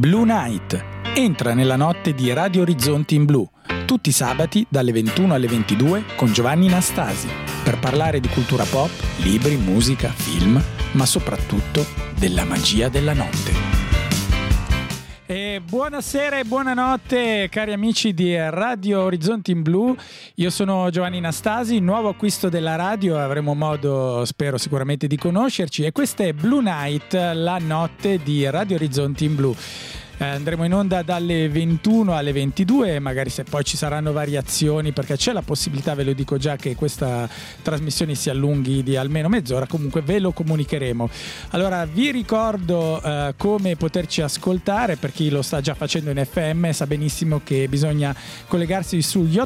Blue Night. Entra nella notte di Radio Orizzonti in Blu, tutti i sabati dalle 21 alle 22 con Giovanni Nastasi, per parlare di cultura pop, libri, musica, film, ma soprattutto della magia della notte. E buonasera e buonanotte cari amici di Radio Orizzonti in Blu, io sono Giovanni Nastasi, nuovo acquisto della radio, avremo modo spero sicuramente di conoscerci, e questa è Blue Night, la notte di Radio Orizzonti in Blu. Andremo in onda dalle 21 alle 22, magari se poi ci saranno variazioni, perché c'è la possibilità, ve lo dico già, che questa trasmissione si allunghi di almeno mezz'ora, comunque ve lo comunicheremo. Allora vi ricordo come poterci ascoltare, per chi lo sta già facendo in FM sa benissimo che bisogna collegarsi sugli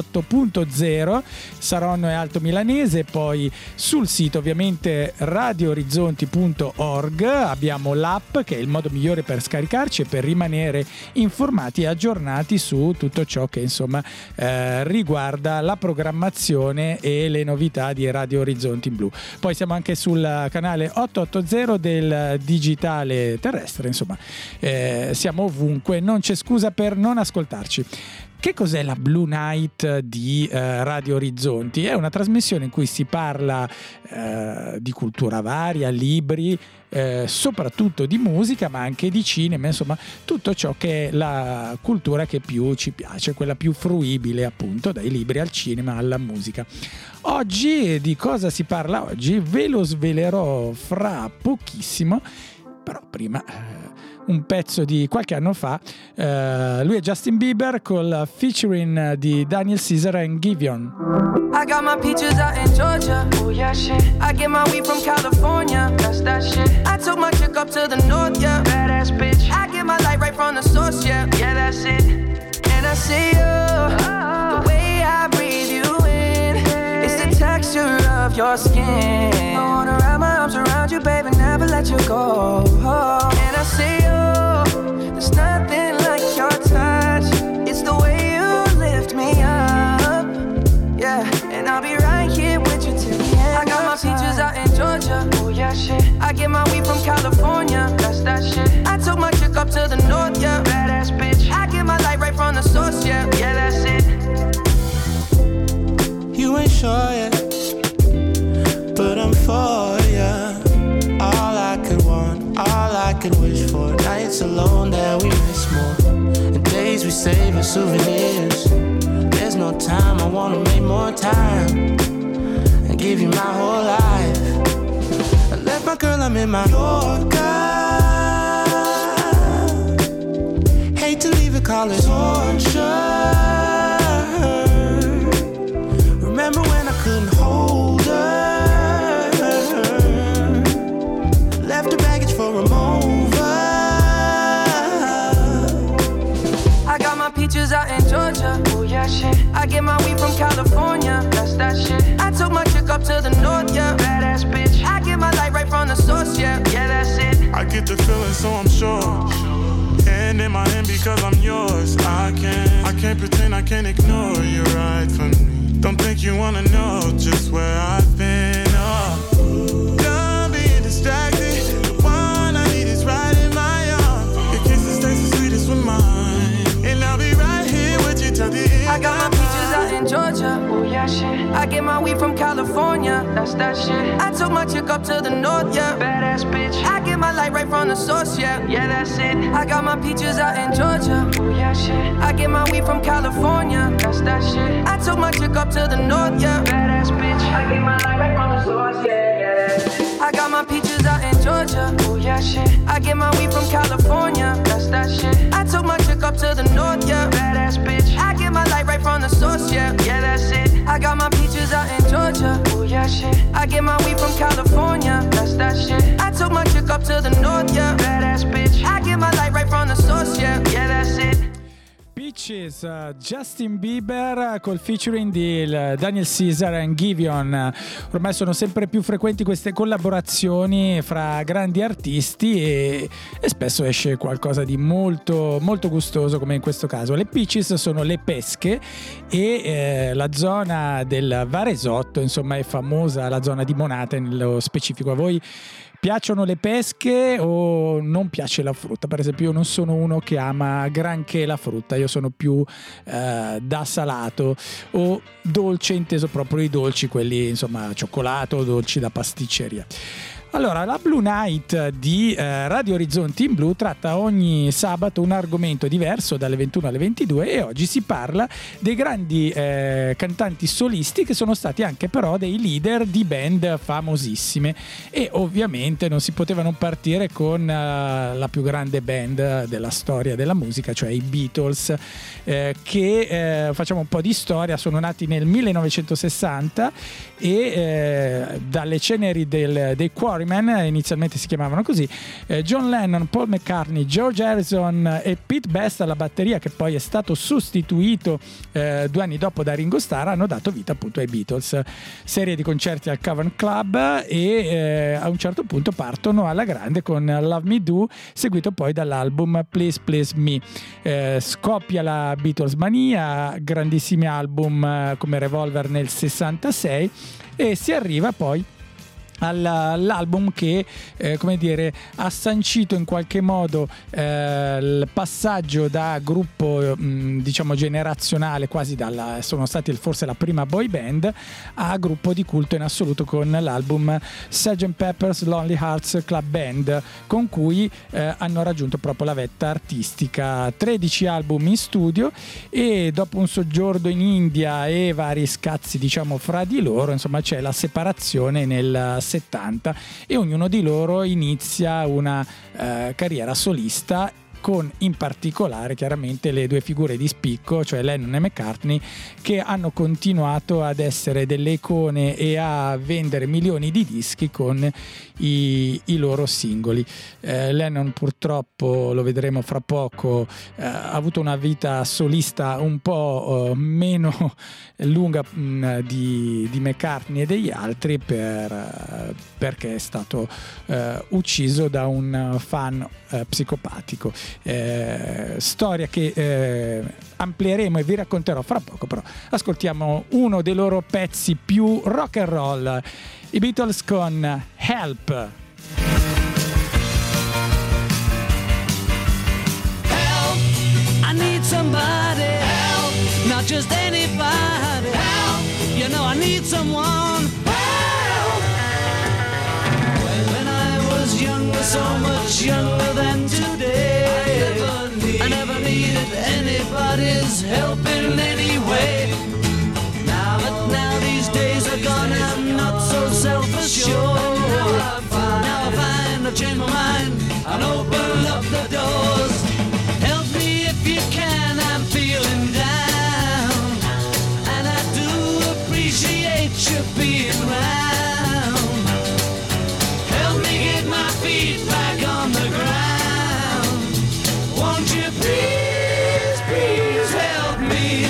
88.0 Saronno e Alto Milanese, poi sul sito ovviamente radioorizzonti.org abbiamo l'app che è il modo migliore per scaricarci e per rimanere informati e aggiornati su tutto ciò che insomma riguarda la programmazione e le novità di Radio Orizzonti in Blu. Poi siamo anche sul canale 880 del digitale terrestre, insomma siamo ovunque, non c'è scusa per non ascoltarci. Che cos'è la Blue Night di Radio Orizzonti? È una trasmissione in cui si parla di cultura varia, libri, soprattutto di musica, ma anche di cinema, insomma tutto ciò che è la cultura che più ci piace, quella più fruibile appunto, dai libri al cinema alla musica. Oggi di cosa si parla oggi? Ve lo svelerò fra pochissimo, però prima un pezzo di qualche anno fa, lui è Justin Bieber col featuring di Daniel Caesar and Giveon. I got my peaches out in Georgia, oh yeah shit. I get my weed from California, that's that shit. I took my chick up to the north, yeah, badass bitch. I get my light right from the source, yeah, yeah that's it. And I see you, the way I breathe you in, it's the texture of your skin. I wanna wrap my arms around you, baby, never let you go. And I see you, there's nothing like your touch. It's the way you lift me up, yeah. And I'll be right here with you till the end. I got my peaches out in Georgia, oh yeah shit. I get my weed from California, that's that shit. I took my chick up to the north, yeah, badass bitch. I get my light right from the source, yeah, yeah that's it. You ain't sure yet, but I'm for ya. All I could want, all I could wish for. Nights alone that we miss more, and days we save as souvenirs. There's no time, I wanna make more time and give you my whole life. I left my girl, I'm in my Yorker. Hate to leave it, call it torture. Remember when I couldn't hold her? Left her baggage for a mover. I got my peaches out in Georgia, oh yeah shit. I get my weed from California, that's that shit. I took my chick up to the north, yeah, badass bitch. I get my light right from the source, yeah, yeah that's it. I get the feeling so I'm sure, and in my hand because I'm yours. I can't pretend, I can't ignore you right from me. Don't think you wanna know just where I've been. Done being distracted. The one I need is right in my arms. Your kisses taste the sweetest with mine, and I'll be right here with you till the end. I got my peaches out in Georgia, oh yeah shit. I get my weed from California, that's that shit. I took my chick up to the north, yeah, badass bitch. I get my light right from the source, yeah, yeah that's it. I got my peaches out in Georgia, oh yeah shit. I get my weed from California, that's that shit. I took my chick up to the north, yeah, badass bitch. I get my light right from the source, yeah, yeah that's it. I got my peaches out in Georgia, oh yeah shit. I get my weed from California, that's that shit. I took my chick up to the north, yeah, badass bitch. I get my light right from the source, yeah, yeah that's it. I got my peaches out in Georgia, oh yeah shit. I get my weed from California, that's that shit. I took my chick up to the north, yeah, badass bitch. I get my light right from the source, yeah, yeah that's it. Peaches, Justin Bieber col featuring di Daniel Caesar and Giveon. Ormai sono sempre più frequenti queste collaborazioni fra grandi artisti e spesso esce qualcosa di molto molto gustoso, come in questo caso. Le Peaches sono le pesche e la zona del Varesotto, insomma, è famosa, la zona di Monate nello specifico. A voi Piacciono le pesche o non piace la frutta? Per esempio io non sono uno che ama granché la frutta, io sono più da salato o dolce, inteso proprio i dolci, quelli insomma cioccolato o dolci da pasticceria. Allora, la Blue Night di Radio Orizzonti in Blu tratta ogni sabato un argomento diverso dalle 21 alle 22 e oggi si parla dei grandi cantanti solisti che sono stati anche però dei leader di band famosissime e ovviamente non si poteva non partire con la più grande band della storia della musica, cioè i Beatles, che facciamo un po' di storia, sono nati nel 1960 e dalle ceneri dei Quarrymen, inizialmente si chiamavano così, John Lennon, Paul McCartney, George Harrison e Pete Best alla batteria, che poi è stato sostituito 2 anni dopo da Ringo Starr, hanno dato vita appunto ai Beatles. Serie di concerti al Cavern Club e a un certo punto partono alla grande con Love Me Do, seguito poi dall'album Please Please Me. Scoppia la Beatles mania, grandissimi album come Revolver nel 66 e si arriva poi all'album che come dire ha sancito in qualche modo il passaggio da gruppo diciamo generazionale, quasi sono stati forse la prima boy band, a gruppo di culto in assoluto con l'album Sgt. Pepper's Lonely Hearts Club Band, con cui hanno raggiunto proprio la vetta artistica. 13 album in studio e dopo un soggiorno in India e vari scazzi diciamo fra di loro, insomma c'è la separazione nel 70 e ognuno di loro inizia una carriera solista, con in particolare chiaramente le 2 figure di spicco, cioè Lennon e McCartney, che hanno continuato ad essere delle icone e a vendere milioni di dischi con i loro singoli. Lennon purtroppo, lo vedremo fra poco, ha avuto una vita solista un po' meno lunga di McCartney e degli altri perché è stato ucciso da un fan psicopatico. Storia che amplieremo e vi racconterò fra poco, però ascoltiamo uno dei loro pezzi più rock and roll, i Beatles con Help. Help, I need somebody, help, not just anybody, help, you know I need someone, help. When I was younger, so much younger than today, I never needed anybody's help in any way. Now these days are gone, I'm not so self-assured. Now I find I've changed my mind and open up the doors. Help me if you can, I'm feeling down, and I do appreciate you being around. Help me get my feet back on the ground. Won't you please, please help me?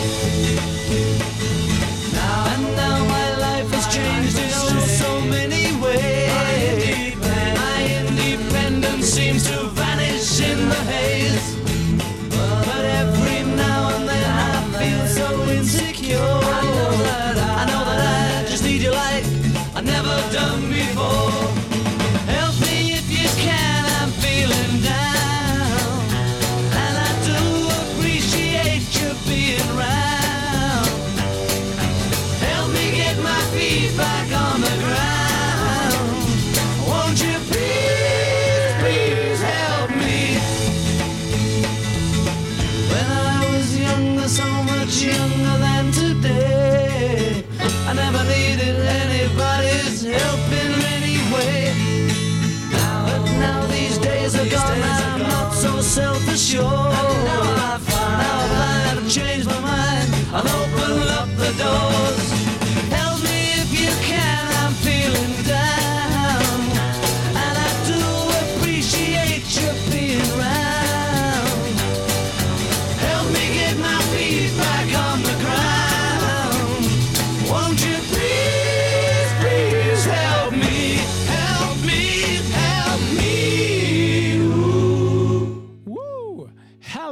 Now my life has changed in so many ways. My independence seems to vanish in the haze. But every now and then I feel so insecure. I know that I just need you like I've never done before. Help me if you can, I'm feeling down, and I do appreciate you being around. Help me get my feet back on the ground. Won't you please, please help me? When I was younger, so much younger than today, I never needed anybody's help in any way. But now these days are gone, I'm not so self-assured. Now I've learned to change my mind, I'll open up the doors. Help me if you can, I'm feeling down, and I do appreciate you being around. Help me get my feet back on the ground. Won't you please, please help me? Help me, help me. Help Me,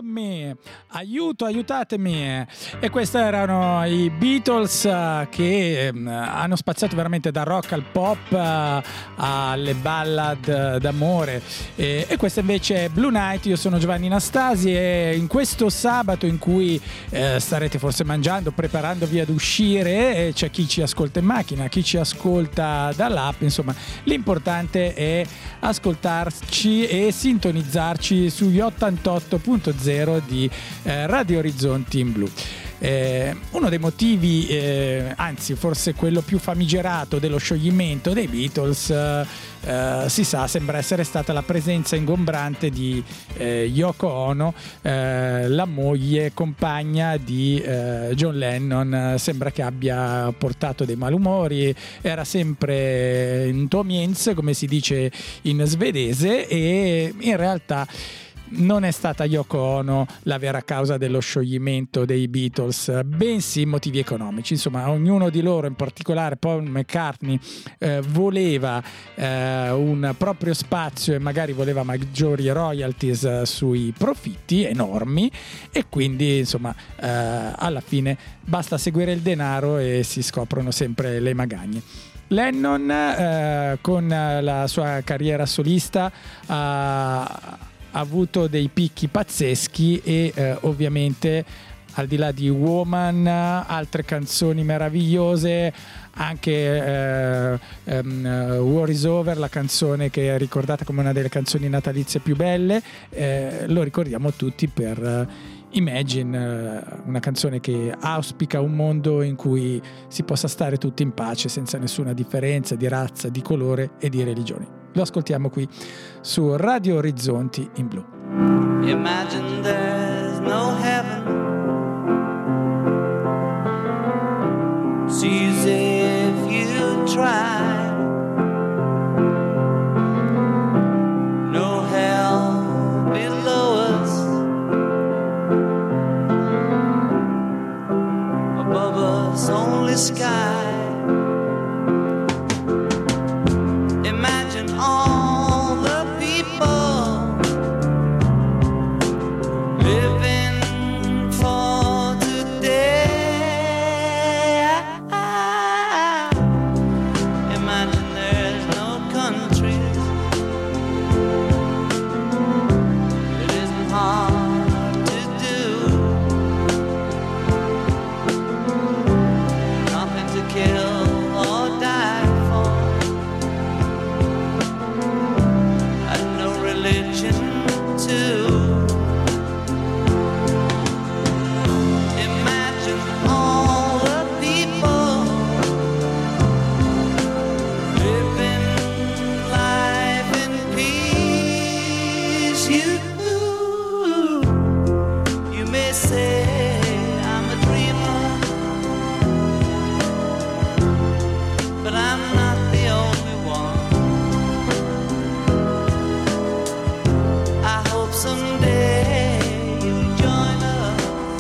aiutatemi. E questi erano i Beatles che hanno spaziato veramente dal rock al pop alle ballad d'amore, e questa invece è Blue Night. Io sono Giovanni Nastasi e in questo sabato in cui starete forse mangiando, preparandovi ad uscire, c'è chi ci ascolta in macchina, chi ci ascolta dall'app, insomma l'importante è ascoltarci e sintonizzarci sugli 88.0 di Radio Orizzonti in Blu. Uno dei motivi, anzi forse quello più famigerato dello scioglimento dei Beatles, si sa, sembra essere stata la presenza ingombrante di Yoko Ono, la moglie compagna di John Lennon. Sembra che abbia portato dei malumori, era sempre in tomiens, come si dice in svedese, e in realtà non è stata Yoko Ono la vera causa dello scioglimento dei Beatles, bensì motivi economici. Insomma, ognuno di loro, in particolare Paul McCartney, voleva un proprio spazio e magari voleva maggiori royalties sui profitti enormi, e quindi insomma alla fine basta seguire il denaro e si scoprono sempre le magagne. Lennon con la sua carriera solista ha avuto dei picchi pazzeschi e ovviamente al di là di Woman, altre canzoni meravigliose, anche War is Over, la canzone che è ricordata come una delle canzoni natalizie più belle, lo ricordiamo tutti per Imagine, una canzone che auspica un mondo in cui si possa stare tutti in pace senza nessuna differenza di razza, di colore e di religioni. Lo ascoltiamo qui su Radio Orizzonti in Blu. Imagine there's no heaven. It's easy if you try. No hell below us. Above us only sky. Imagine all the people living for today. Imagine there's no countries. It isn't hard to do. Nothing to kill or die for. And no religion too. Imagine all the people living life in peace. You may say I'm a dreamer, but I'm not the only one. I hope someday you'll join us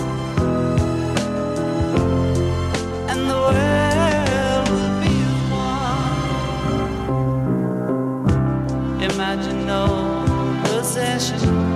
and the world will be as one. Imagine no possession.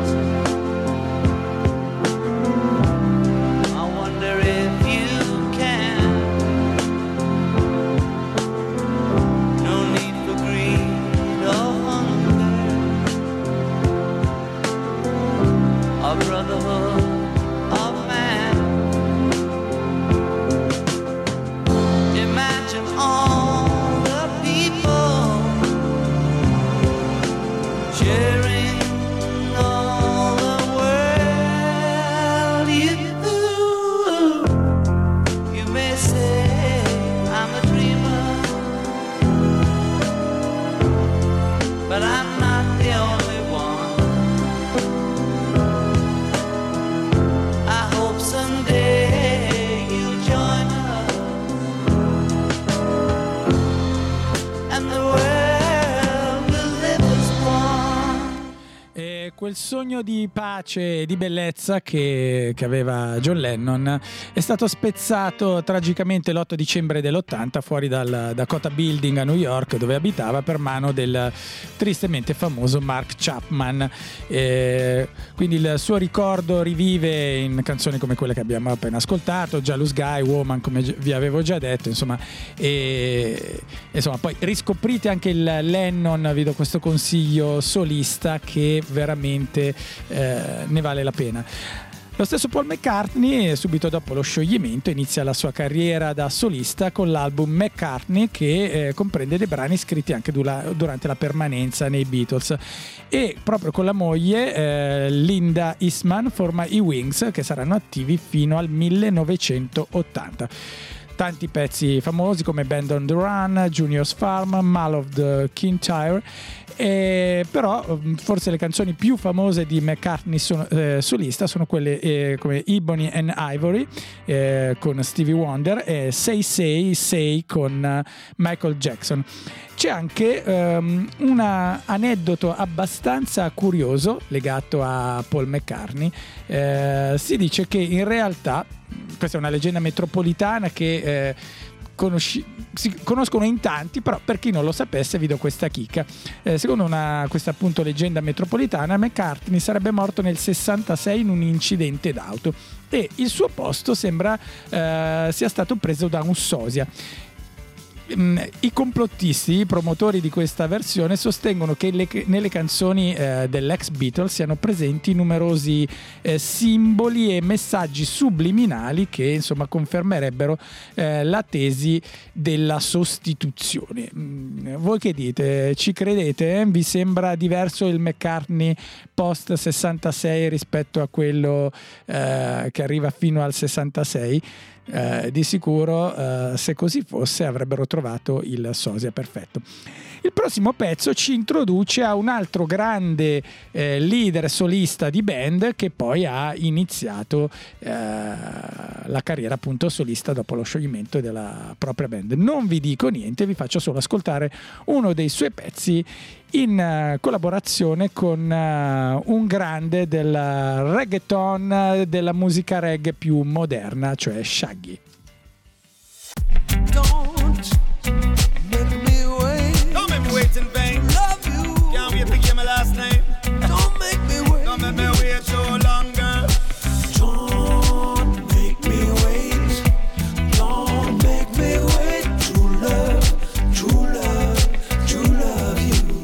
E quel sogno di pace e di bellezza che aveva John Lennon è stato spezzato tragicamente l'8 dicembre dell'80 fuori dal Dakota Building a New York, dove abitava, per mano del tristemente famoso Mark Chapman. Quindi il suo ricordo rivive in canzoni come quelle che abbiamo appena ascoltato, Jealous Guy, Woman, come vi avevo già detto, insomma. Insomma, poi riscoprite anche il Lennon, vi do questo consiglio solista che veramente ne vale la pena. Lo stesso Paul McCartney, subito dopo lo scioglimento, inizia la sua carriera da solista con l'album McCartney, che comprende dei brani scritti anche durante la permanenza nei Beatles, e proprio con la moglie Linda Eastman forma i Wings, che saranno attivi fino al 1980. Tanti pezzi famosi come Band on the Run, Junior's Farm, Mall of the Kintyre, però forse le canzoni più famose di McCartney solista sono quelle come Ebony and Ivory con Stevie Wonder e Say Say Say con Michael Jackson. C'è anche un aneddoto abbastanza curioso legato a Paul McCartney. Si dice che in realtà, questa è una leggenda metropolitana che si conoscono in tanti, però per chi non lo sapesse vi do questa chicca. Secondo questa appunto leggenda metropolitana, McCartney sarebbe morto nel 66 in un incidente d'auto e il suo posto sembra sia stato preso da un sosia. I complottisti, i promotori di questa versione, sostengono che nelle canzoni dell'ex Beatles siano presenti numerosi simboli e messaggi subliminali che insomma confermerebbero la tesi della sostituzione. Voi che dite? Ci credete? Vi sembra diverso il McCartney post 66 rispetto a quello che arriva fino al 66? Di sicuro se così fosse avrebbero trovato il sosia perfetto. Il prossimo pezzo ci introduce a un altro grande leader solista di band che poi ha iniziato la carriera appunto solista dopo lo scioglimento della propria band. Non vi dico niente, vi faccio solo ascoltare uno dei suoi pezzi in collaborazione con un grande del reggaeton, della musica reggae più moderna, cioè Shaggy. Don't make me wait in vain. Love you. Can't wait to get my last name. Don't make me wait. Don't make me wait so long, girl. Don't make me wait. Don't make me wait. True love, true love, true love you.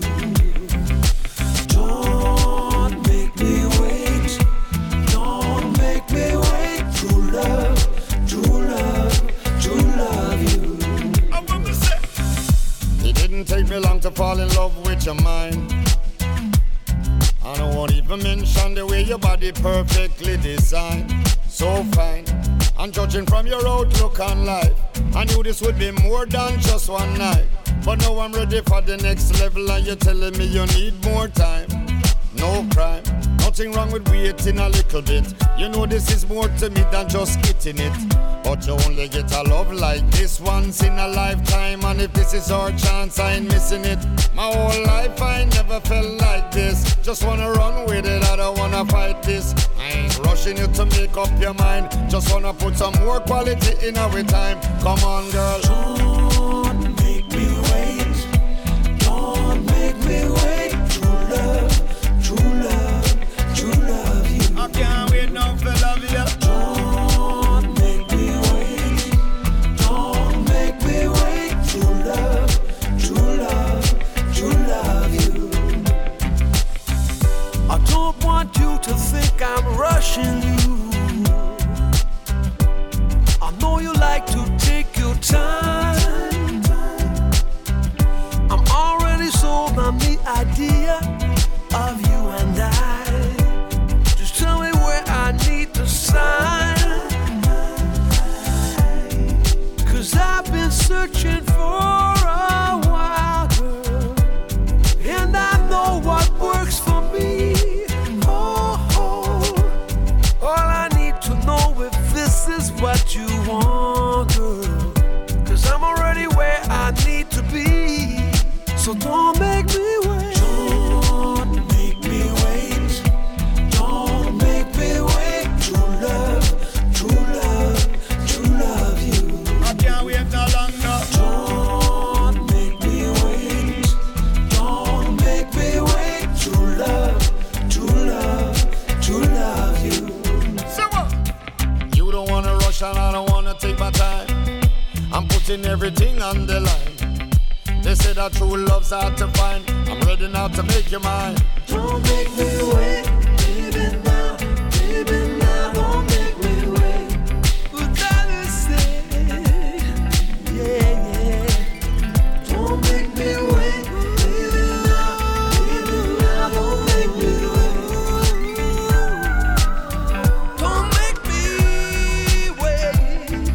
Don't make me wait. Don't make me wait. True love, true love, true love you. I want to say. It didn't take me long to fall in love with your mind. I won't even mention the way your body perfectly designed. So fine, and judging from your outlook on life, I knew this would be more than just one night. But now I'm ready for the next level and you're telling me you need more time. No crime, nothing wrong with waiting a little bit. You know this is more to me than just getting it. But you only get a love like this once in a lifetime. And if this is our chance, I ain't missing it. My whole life I never felt like this. Just wanna run with it, I don't wanna fight this. I ain't rushing you to make up your mind. Just wanna put some more quality in our time. Come on, girl. Don't make me wait. Don't make me wait. True love, true love, true love you. I can't wait now for love you. Don't make me wait. Don't make me wait. True love, true love, true love you. I don't want you to think I'm rushing you. I know you like to take your time. I'm already sold on the idea of you and I. Just tell me where I need to sign. 'Cause I've been searching for a while, girl, and I know what works for me. Oh, oh, oh. putting everything on the line. They say that true love's hard to find. I'm ready now to make you mine. Don't make me wait, baby now, don't make me wait. Without a say, yeah, yeah. Don't make me wait, baby now, don't make me wait. Don't make me wait.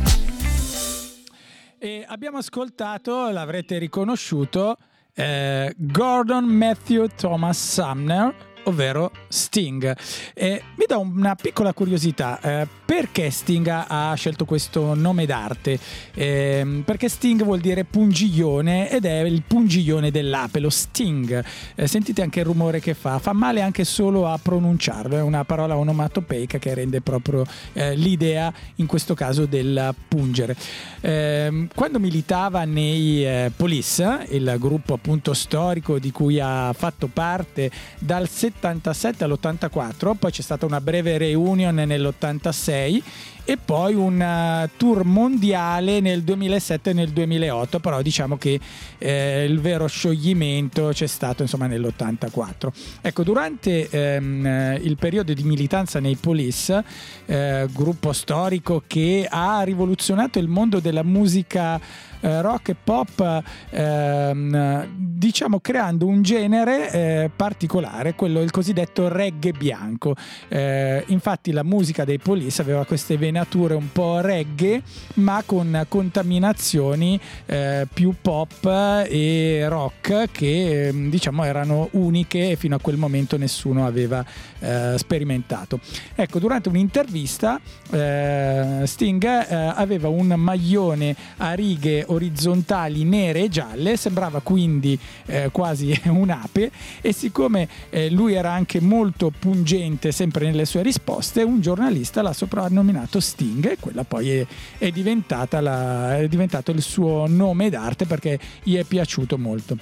E abbiamo ascoltato, l'avrete riconosciuto, Gordon Matthew Thomas Sumner, ovvero Sting. Mi dà una piccola curiosità, perché Sting ha scelto questo nome d'arte? Perché Sting vuol dire pungiglione ed è il pungiglione dell'ape, lo Sting. Sentite anche il rumore che fa male anche solo a pronunciarlo, è una parola onomatopeica che rende proprio l'idea in questo caso del pungere. Quando militava nei Police, il gruppo appunto storico di cui ha fatto parte dal 77 all'84, poi c'è stata una breve reunion nell'86 e poi un tour mondiale nel 2007 e nel 2008, però diciamo che il vero scioglimento c'è stato insomma nell'84. Ecco, durante il periodo di militanza nei Police, gruppo storico che ha rivoluzionato il mondo della musica rock e pop, diciamo creando un genere particolare, quello il cosiddetto reggae bianco. Infatti la musica dei Police aveva queste venature un po' reggae ma con contaminazioni più pop e rock che diciamo erano uniche e fino a quel momento nessuno aveva sperimentato. Ecco, durante un'intervista Sting aveva un maglione a righe orizzontali nere e gialle, sembrava quindi quasi un'ape, e siccome lui era anche molto pungente sempre nelle sue risposte, un giornalista l'ha soprannominato Sting e quella poi è diventato il suo nome d'arte perché gli è piaciuto molto.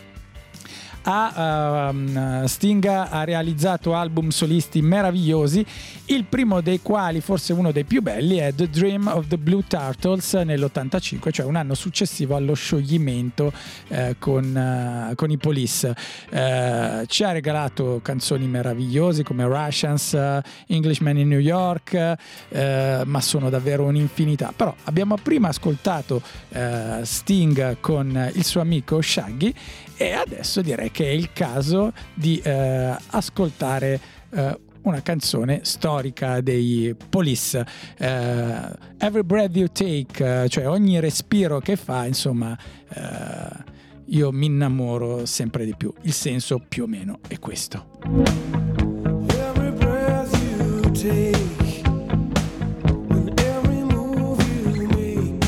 Sting ha realizzato album solisti meravigliosi, il primo dei quali, forse uno dei più belli, è The Dream of the Blue Turtles nell'85, cioè un anno successivo allo scioglimento con i Police. Ci ha regalato canzoni meravigliose come Russians, Englishman in New York, ma sono davvero un'infinità. Però abbiamo prima ascoltato Sting con il suo amico Shaggy e adesso direi che è il caso di ascoltare una canzone storica dei Police, Every Breath You Take, cioè ogni respiro che fa, insomma, io mi innamoro sempre di più. Il senso più o meno è questo. Every breath you take, and every move you make,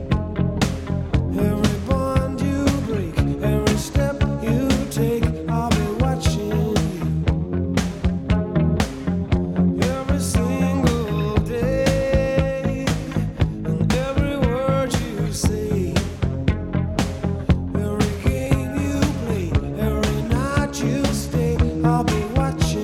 every bond you break, every step you take, I'll be watching you every single day, and every word you say, every game you play, every night you stay, I'll be watching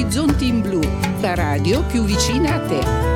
Orizzonti in Blu, la radio più vicina a te.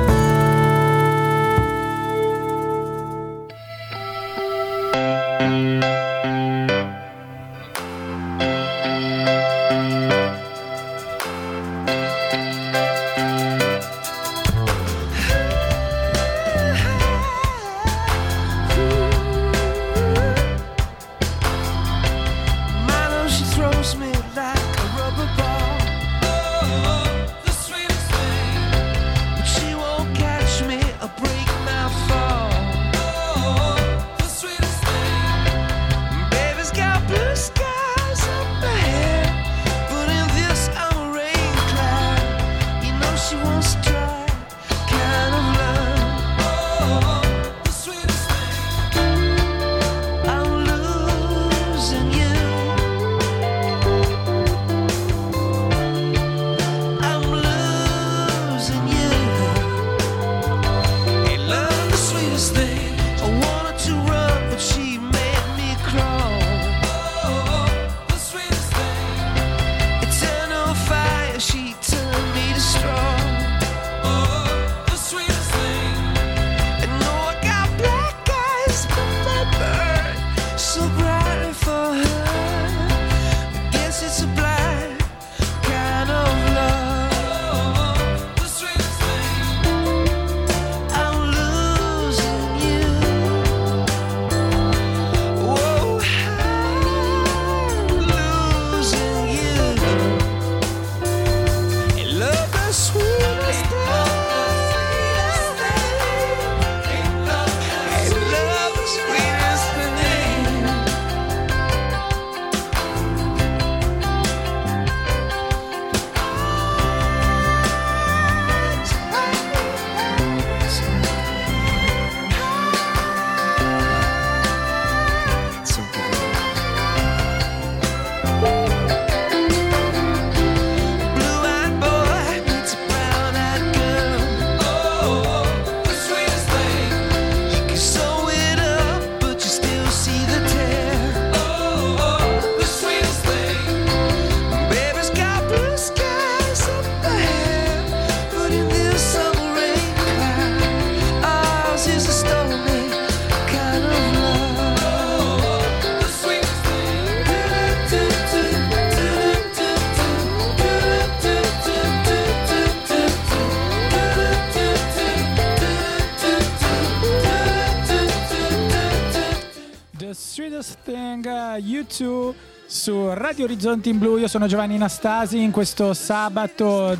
U2 su Radio Orizzonti in Blu. Io sono Giovanni Nastasi. In questo sabato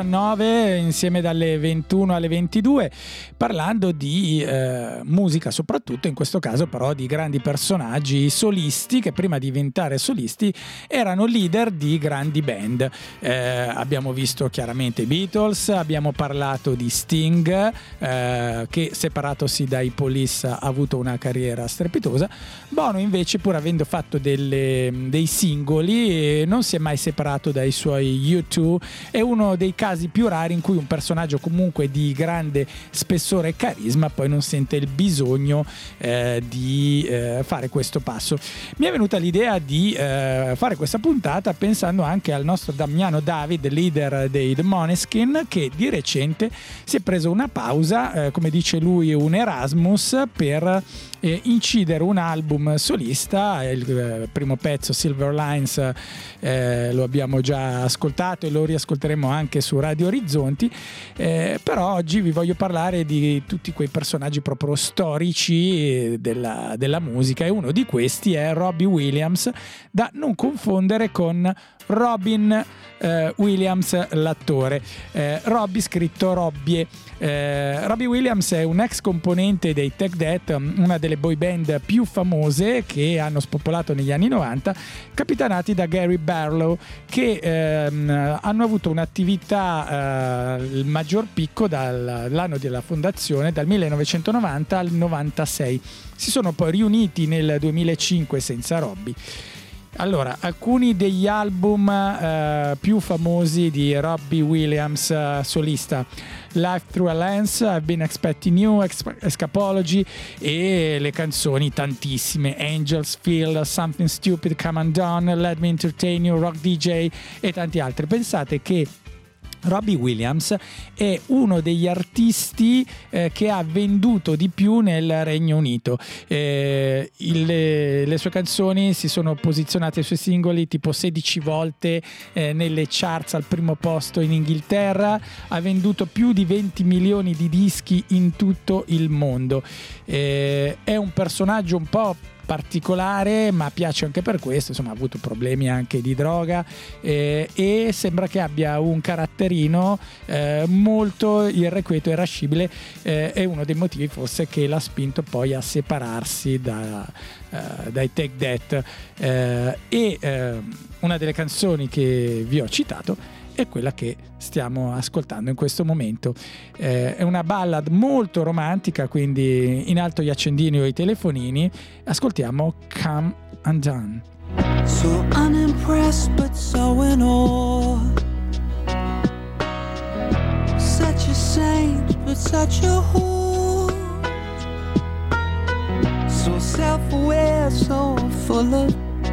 19 insieme dalle 21 alle 22 parlando di musica, soprattutto in questo caso però di grandi personaggi solisti che prima di diventare solisti erano leader di grandi band. Abbiamo visto chiaramente i Beatles, abbiamo parlato di Sting che separatosi dai Police ha avuto una carriera strepitosa. Bono invece, pur avendo fatto dei singoli, non si è mai separato dai suoi U2. È uno dei casi più rari in cui un personaggio comunque di grande spessore e carisma poi non sente il bisogno di fare questo passo. Mi è venuta l'idea di fare questa puntata pensando anche al nostro Damiano David, leader dei The Måneskin, che di recente si è preso una pausa, come dice lui un Erasmus, per incidere un album solista. Il primo pezzo, Silver Lines, lo abbiamo già ascoltato e lo riascolteremo anche su Radio Orizzonti, però oggi vi voglio parlare di tutti quei personaggi proprio storici della musica, e uno di questi è Robbie Williams, da non confondere con Robin Williams, l'attore. Robbie scritto Robbie. Robbie Williams è un ex componente dei Take That, una delle boy band più famose che hanno spopolato negli anni 90, capitanati da Gary Barlow, che hanno avuto un'attività il maggior picco dall'anno della fondazione, dal 1990 al 96. Si sono poi riuniti nel 2005 senza Robbie. Allora, alcuni degli album più famosi di Robbie Williams solista: Life Through a Lens, I've Been Expecting You, Escapology, e le canzoni tantissime: Angels, Feel, Something Stupid, Come Undone, Let Me Entertain You, Rock DJ e tanti altri. Pensate che Robbie Williams è uno degli artisti che ha venduto di più nel Regno Unito. Le sue canzoni si sono posizionate, i suoi singoli, tipo 16 volte nelle charts al primo posto in Inghilterra. Ha venduto più di 20 milioni di dischi in tutto il mondo. È un personaggio un po' particolare, ma piace anche per questo. Insomma, ha avuto problemi anche di droga e sembra che abbia un caratterino molto irrequieto e irascibile. È uno dei motivi forse che l'ha spinto poi a separarsi dai Take That. Una delle canzoni che vi ho citato è quella che stiamo ascoltando in questo momento. È una ballad molto romantica, quindi in alto gli accendini o i telefonini. Ascoltiamo Come Undone. So unimpressed but so in awe, such a saint but such a whore, so self-aware, so full of,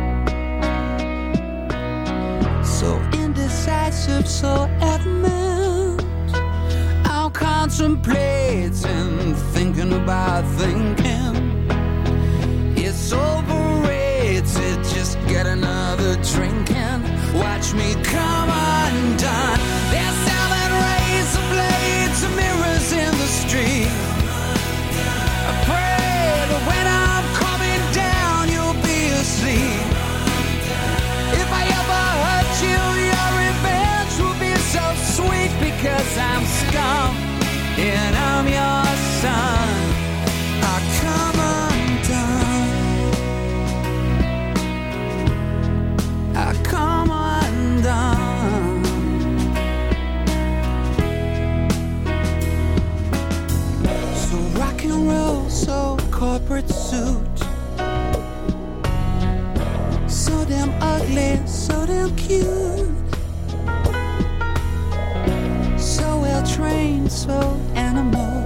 so indecisive, so adamant. I'm contemplating, thinking about thinking. It's overrated, just get another drink and watch me come undone. They're selling razor blades and mirrors in the street. I pray that when I'm coming down you'll be asleep. If I ever hurt you, your revenge will be so sweet, because I'm scum and I'm your son. I come undone. I come undone. So rock and roll, so corporate suit, so damn ugly, so damn cute, so well trained, so animal,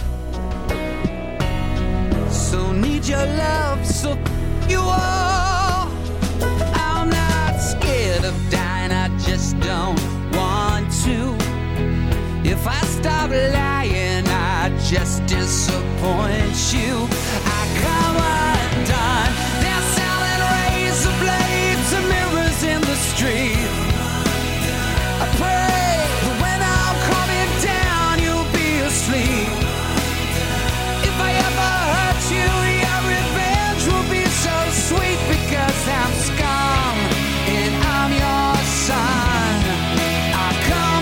so need your love, so you are. I'm not scared of dying, I just don't want to. If I stop lying, I just disappoint you. I come undone. They're selling razor blades and mirrors in the street. I pray that when I'm coming down you'll be asleep. If I ever hurt you, your revenge will be so sweet, because I'm scum and I'm your son. I come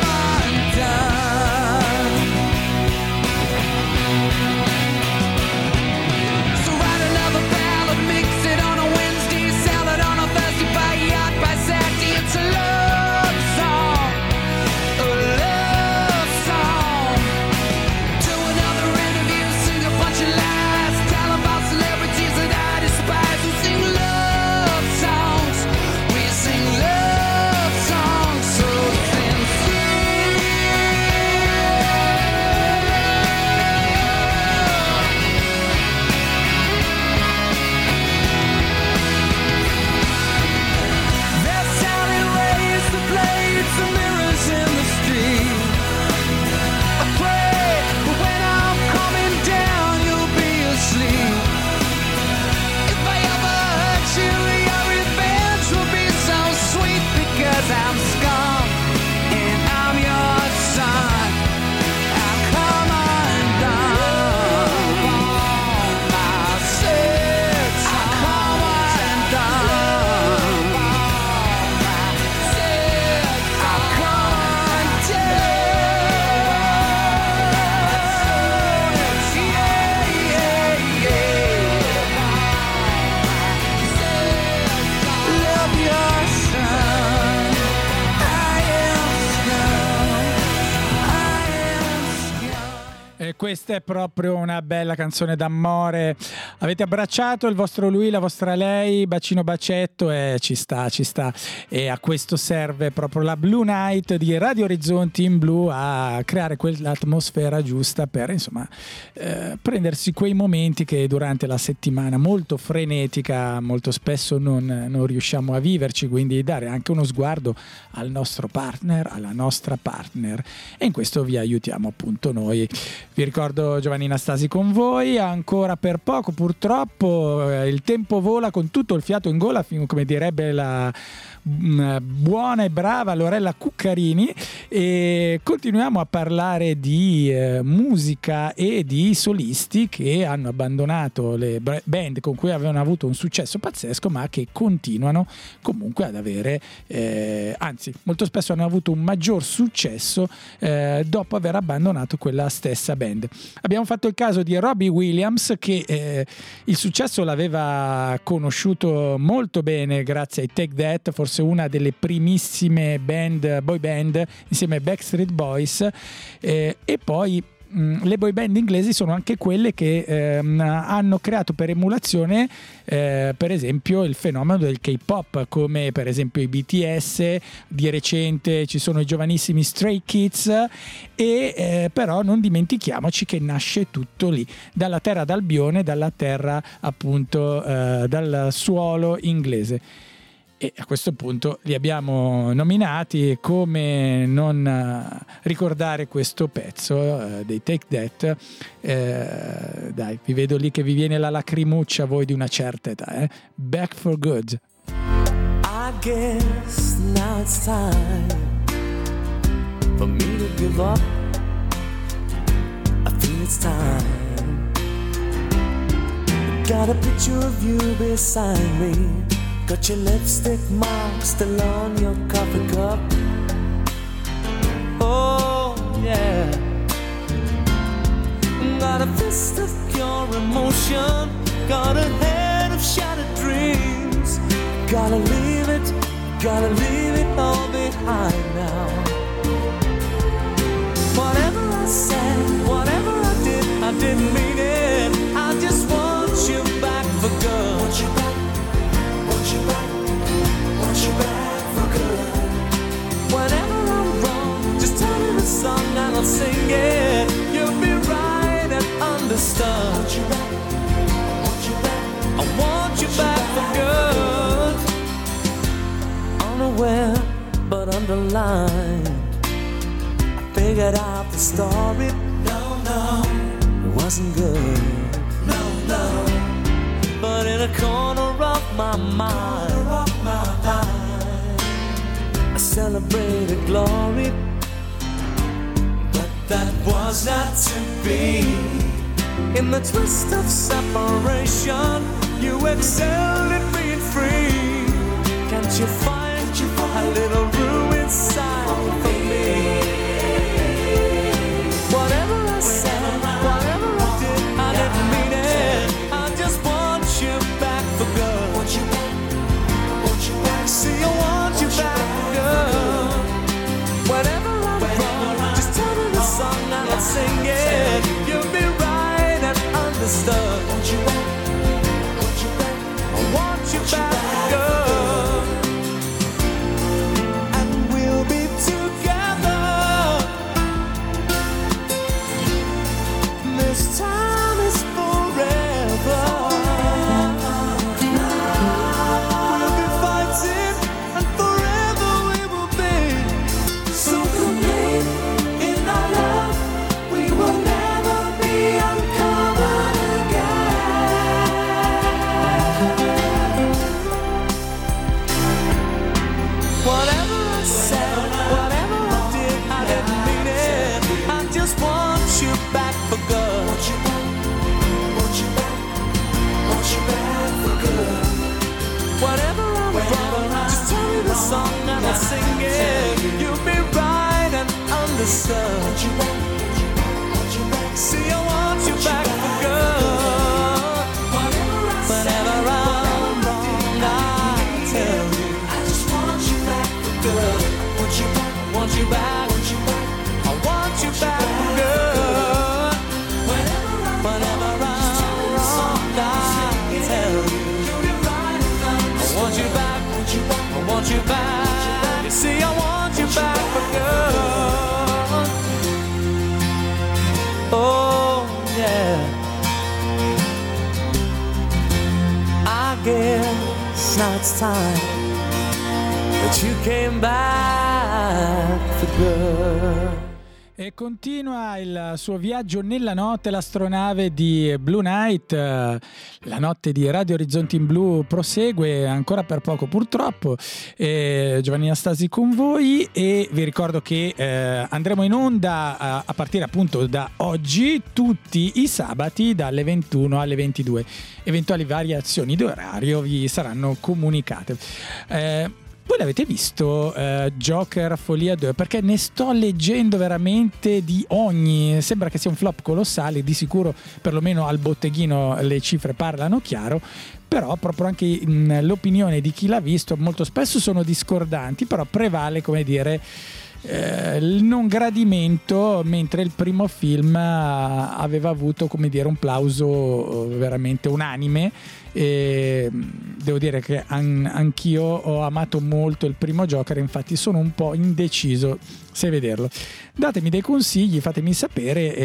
undone. questa è proprio una bella canzone d'amore. Avete abbracciato il vostro lui, la vostra lei, bacino bacetto, e ci sta. E a questo serve proprio la Blue Night di Radio Orizzonti in Blu, a creare quell'atmosfera giusta per, insomma, prendersi quei momenti che durante la settimana molto frenetica molto spesso non riusciamo a viverci, quindi dare anche uno sguardo al nostro partner, alla nostra partner, e in questo vi aiutiamo appunto noi. Vi ricordo Giovanni Nastasi con voi, ancora per poco purtroppo, il tempo vola con tutto il fiato in gola, come direbbe la buona e brava Lorella Cuccarini, e continuiamo a parlare di musica e di solisti che hanno abbandonato le band con cui avevano avuto un successo pazzesco, ma che continuano comunque ad avere, anzi molto spesso hanno avuto un maggior successo dopo aver abbandonato quella stessa band. Abbiamo fatto il caso di Robbie Williams, che il successo l'aveva conosciuto molto bene grazie ai Take That, forse una delle primissime boy band insieme ai Backstreet Boys, e poi le boy band inglesi sono anche quelle che hanno creato per emulazione per esempio il fenomeno del K-pop, come per esempio i BTS. Di recente ci sono i giovanissimi Stray Kids, e però non dimentichiamoci che nasce tutto lì, dalla terra d'Albione, dalla terra appunto dal suolo inglese. E a questo punto li abbiamo nominati, come non ricordare questo pezzo dei Take That. Dai, vi vedo lì che vi viene la lacrimuccia voi di una certa età, Back for Good. I guess now it's time for me to give up. I feel it's time. Got a picture of you beside me. Got your lipstick mark still on your coffee cup. Oh, yeah. Got a fist of pure emotion. Got a head of shattered dreams. Gotta leave it all behind now. Whatever I said, whatever I didn't mean it. I just want you back for good. Want you back. Want you back for good. Whenever I'm wrong, just tell me the song and I'll sing it. You'll be right and understood. Want you back, I want you back for good. Unaware but underlined, I figured out the story. No, it wasn't good. No, but in a corner of my mind, I celebrated glory, but that was not to be. In the twist of separation, you excelled at being free. Can't you find a little room inside for me? Whatever I said, whatever I did, I didn't mean it. I just want you back for good. Want you back. See, I want you back for good. Whenever I'm wrong, just tell me the song and I'll sing it. You'll be right and understood. Want you back. I want you back for good. And we'll be together. This time is forever. Song and I'll sing it. You'll be right and understood. See, I want you back for good. Whenever I'm wrong, I tell you I just want you back for good. Want you back. I want you back for good. last time that you came back for good. E continua il suo viaggio nella notte, l'astronave di Blue Night. La notte di Radio Orizzonti in Blu prosegue ancora per poco purtroppo. Giovanni Nastasi con voi, e vi ricordo che andremo in onda a partire appunto da oggi tutti i sabati dalle 21 alle 22. Eventuali variazioni di orario vi saranno comunicate. Voi l'avete visto Joker Folia 2? Perché ne sto leggendo veramente di ogni. Sembra che sia un flop colossale. Di sicuro, perlomeno al botteghino, le cifre parlano chiaro. Però proprio anche l'opinione di chi l'ha visto molto spesso sono discordanti. Però prevale, come dire, il non gradimento, mentre il primo film aveva avuto, come dire, un plauso veramente unanime. E devo dire che anch'io ho amato molto il primo Joker, infatti sono un po' indeciso se vederlo. Datemi dei consigli, fatemi sapere,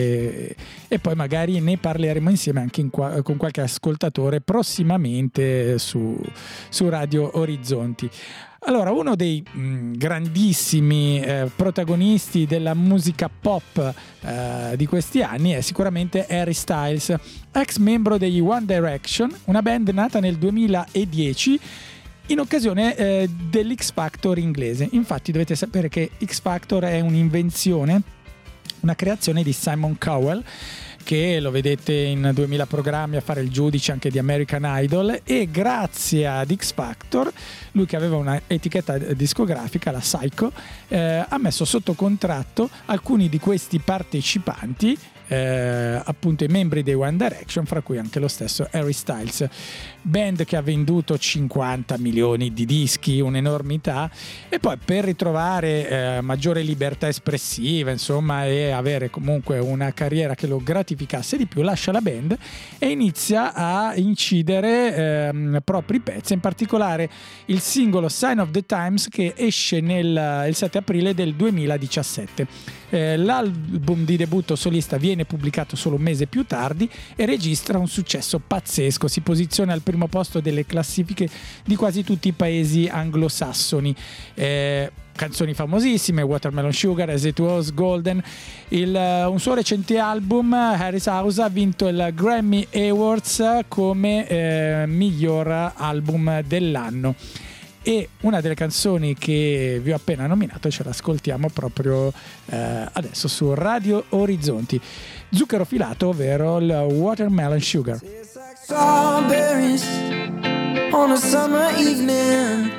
e poi magari ne parleremo insieme anche con qualche ascoltatore prossimamente su Radio Orizzonti. Allora, uno dei grandissimi protagonisti della musica pop di questi anni è sicuramente Harry Styles, ex membro degli One Direction, una band nata nel 2010 in occasione dell'X Factor inglese. Infatti dovete sapere che X Factor è un'invenzione, una creazione di Simon Cowell, che lo vedete in 2000 programmi a fare il giudice anche di American Idol, e grazie ad X Factor, lui che aveva una etichetta discografica, la Psycho, ha messo sotto contratto alcuni di questi partecipanti, appunto i membri dei One Direction, fra cui anche lo stesso Harry Styles. Band che ha venduto 50 milioni di dischi, un'enormità, e poi per ritrovare maggiore libertà espressiva, insomma, e avere comunque una carriera che lo gratificasse di più, lascia la band e inizia a incidere propri pezzi, in particolare il singolo Sign of the Times, che esce il 7 aprile del 2017. L'album di debutto solista viene pubblicato solo un mese più tardi e registra un successo pazzesco, si posiziona al primo posto delle classifiche di quasi tutti i paesi anglosassoni. Canzoni famosissime, Watermelon Sugar, As It Was, Golden. Un suo recente album, Harry's House, ha vinto il Grammy Awards come miglior album dell'anno. E una delle canzoni che vi ho appena nominato ce l'ascoltiamo proprio adesso su Radio Orizzonti. Zucchero filato, ovvero il Watermelon Sugar. Strawberries on a summer evening,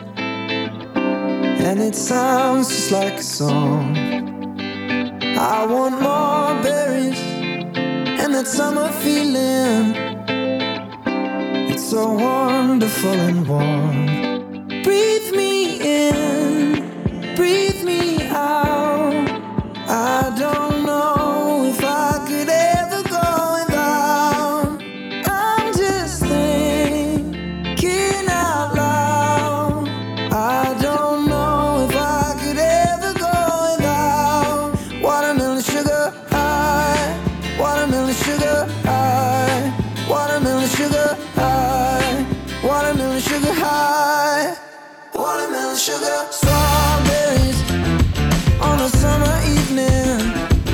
and it sounds just like a song. I want more berries and that summer feeling. It's so wonderful and warm. Breathe me in, breathe me out. I don't know if I could ever go without. I'm just thinking out loud. I don't know if I could ever go without. Watermelon sugar high, watermelon sugar high, watermelon sugar high, watermelon sugar high. Watermelon sugar, strawberries on a summer evening.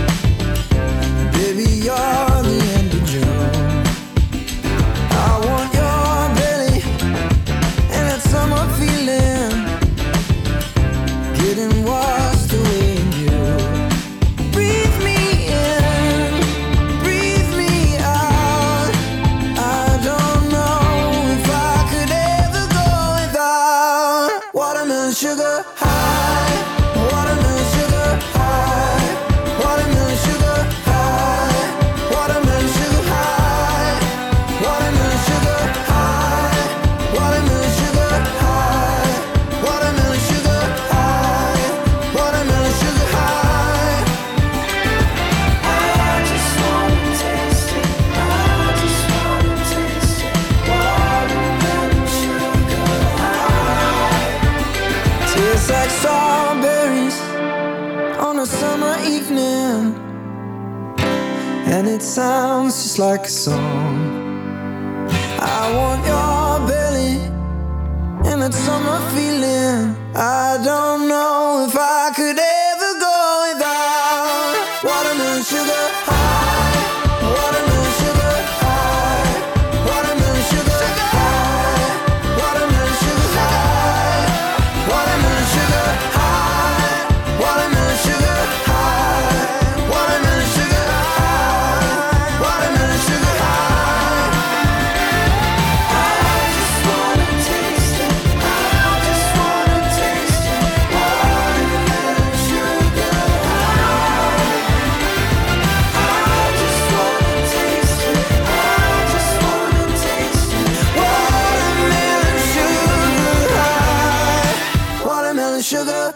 Baby, you're the end of June. I want your belly and that summer feeling, getting washed away in you. Breathe me in, breathe me out. I don't know if I could ever go without. Watermelon sugar high, watermelon sugar high, watermelon sugar high, watermelon sugar high, watermelon sugar high, watermelon sugar high, watermelon sugar high, watermelon sugar high. I just wanna taste it, I just wanna taste it, watermelon sugar high. Tastes like strawberries on a summer evening, and it sounds just like a song. I want your belly midsummer feeling. I don't know if I could ever go without watermelon sugar high, watermelon sugar high, watermelon sugar high, watermelon sugar high, watermelon sugar high, watermelon sugar high, watermelon sugar high, watermelon sugar high. I just wanna taste it, I just wanna taste it, watermelon sugar high. I just wanna taste it, I just wanna taste it, watermelon sugar high, watermelon sugar.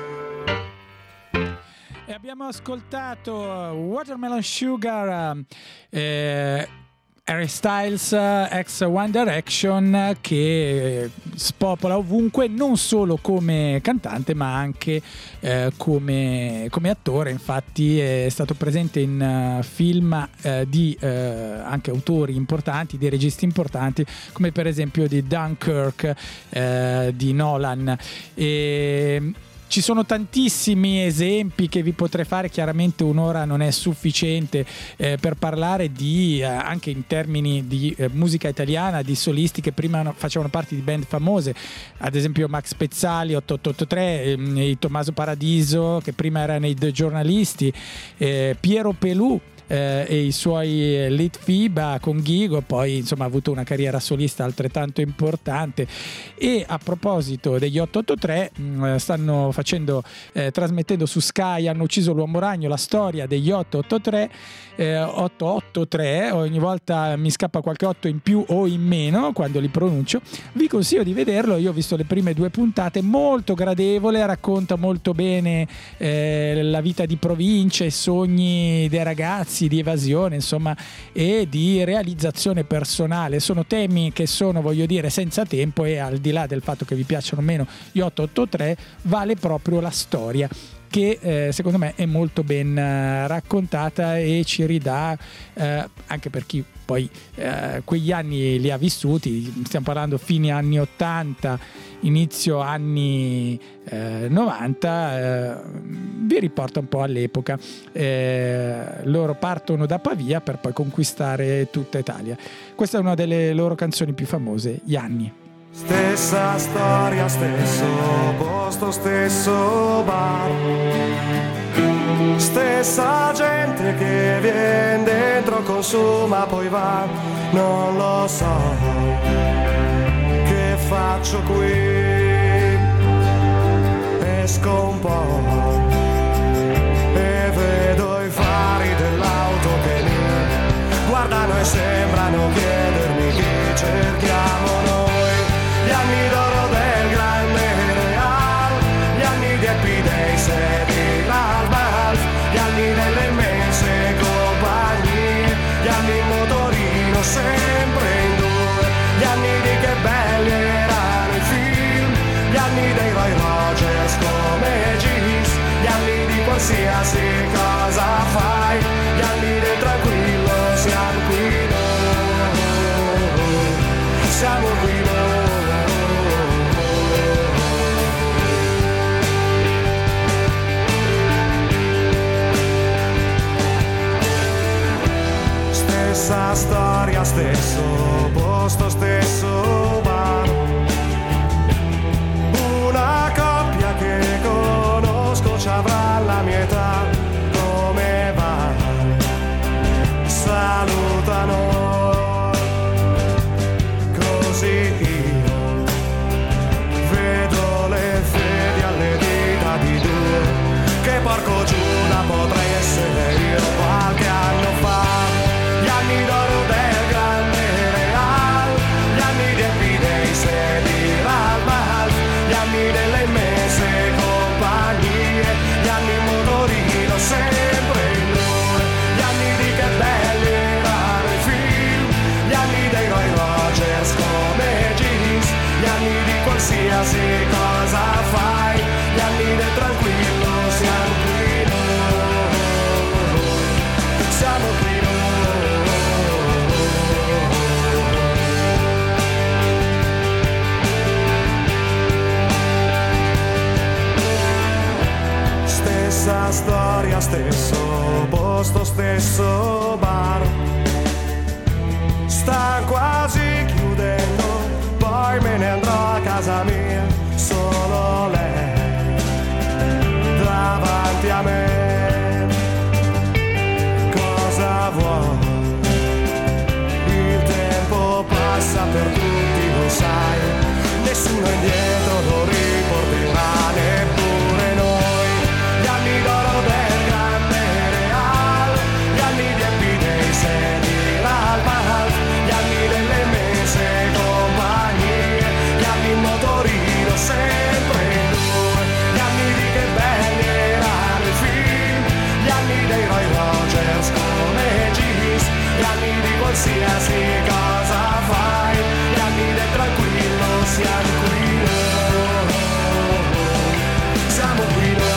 E abbiamo ascoltato Watermelon Sugar, Harry Styles ex One Direction, che spopola ovunque, non solo come cantante ma anche come attore. Infatti è stato presente in film di anche autori importanti, di registi importanti, come per esempio di Dunkirk di Nolan. Ci sono tantissimi esempi che vi potrei fare, chiaramente un'ora non è sufficiente per parlare di anche in termini di musica italiana, di solisti che prima facevano parte di band famose, ad esempio Max Pezzali, 8883, Tommaso Paradiso, che prima era nei The Giornalisti, Piero Pelù e i suoi Litfiba con Ghigo, poi insomma ha avuto una carriera solista altrettanto importante. E a proposito degli 883, stanno trasmettendo su Sky Hanno ucciso l'uomo ragno, la storia degli 883, ogni volta mi scappa qualche 8 in più o in meno quando li pronuncio. Vi consiglio di vederlo, io ho visto le prime 2 puntate, molto gradevole, racconta molto bene la vita di provincia, i sogni dei ragazzi, di evasione, insomma, e di realizzazione personale. Sono temi che sono, voglio dire, senza tempo, e al di là del fatto che vi piacciono meno gli 883, vale proprio la storia, che secondo me è molto ben raccontata e ci ridà, anche per chi poi quegli anni li ha vissuti, stiamo parlando fine anni 80, inizio anni 90, vi riporta un po' all'epoca. Loro partono da Pavia per poi conquistare tutta Italia. Questa è una delle loro canzoni più famose, Gli anni. Stessa storia, stesso posto, stesso bar, stessa gente che viene dentro, consuma, poi va. Non lo so che faccio qui, esco un po' e vedo i fari dell'auto che mi guardano e sembrano chiedermi chi cerchiamo noi. Gli anni d'oro del grande Real, gli anni di Happy Days e di Lalbal, gli anni delle immense compagnie, gli anni in motorino sempre in due, gli anni di Che belli erano i film, gli anni dei Roy Rogers come Gis, gli anni di qualsiasi cosa fai, gli anni del tranquillo, siamo qui noi, siamo qui noi. Stessa storia, stesso posto, stesso bar, una coppia che conosco ci avrà la mia età, come va? Salutano, così io vedo le fedi alle dita di due, che porco Giuda potrei essere io qualche anno fa. Gli anni d'oro del grande Real, stessa storia, stesso posto, stesso bar. Sta quasi chiudendo, poi me ne andrò a casa mia, solo lei davanti a me. Cosa vuoi? Il tempo passa per tutti, lo sai, nessuno indietro lo riporterà, neppure noi. Gli anni d'oro del grande Real, gli anni di Epidei, Seniral, Mahal, gli anni delle mese compagnie, gli anni in motorino sempre in due, gli anni di Che belli erano i film, gli anni dei Roy Rogers come Gis, gli anni di qualsiasi cosa fai, gli anni del tranquillo, siamo qui noi, siamo qui noi.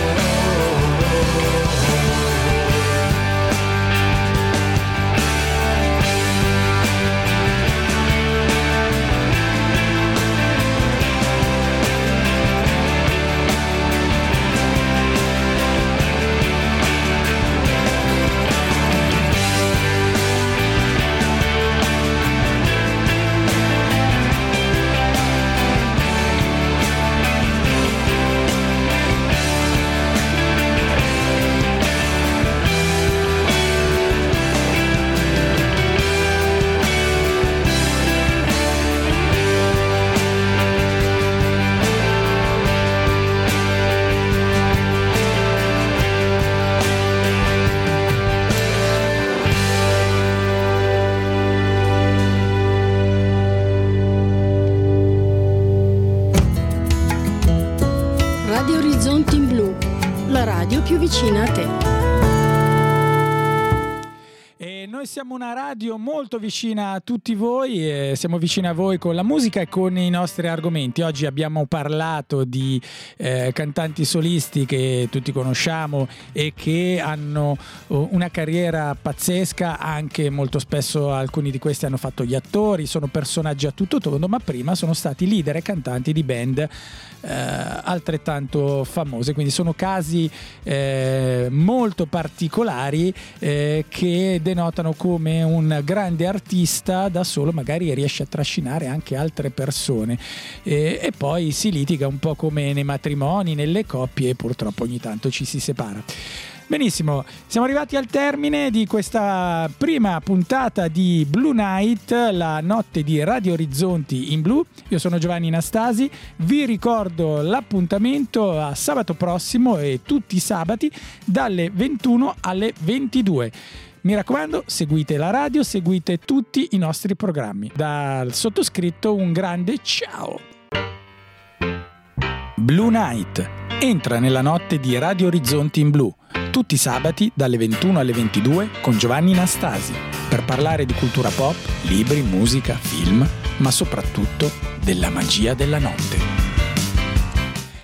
Radio Orizzonti in Blu, la radio più vicina a te. E noi siamo una radio molto vicina a tutti voi, e siamo vicini a voi con la musica e con i nostri argomenti. Oggi abbiamo parlato di cantanti solisti che tutti conosciamo e che hanno una carriera pazzesca, anche molto spesso alcuni di questi hanno fatto gli attori, sono personaggi a tutto tondo, ma prima sono stati leader e cantanti di band altrettanto famose, quindi sono casi molto particolari che denotano come un grande artista da solo magari riesce a trascinare anche altre persone, e poi si litiga un po' come nei matrimoni, nelle coppie, e purtroppo ogni tanto ci si separa. Benissimo, siamo arrivati al termine di questa prima puntata di Blue Night, la notte di Radio Orizzonti in Blu. Io sono Giovanni Nastasi, vi ricordo l'appuntamento a sabato prossimo e tutti i sabati dalle 21 alle 22. Mi raccomando, seguite la radio, seguite tutti i nostri programmi. Dal sottoscritto un grande ciao! Blue Night entra nella notte di Radio Orizzonti in Blu, tutti i sabati dalle 21 alle 22 con Giovanni Nastasi, per parlare di cultura pop, libri, musica, film, ma soprattutto della magia della notte.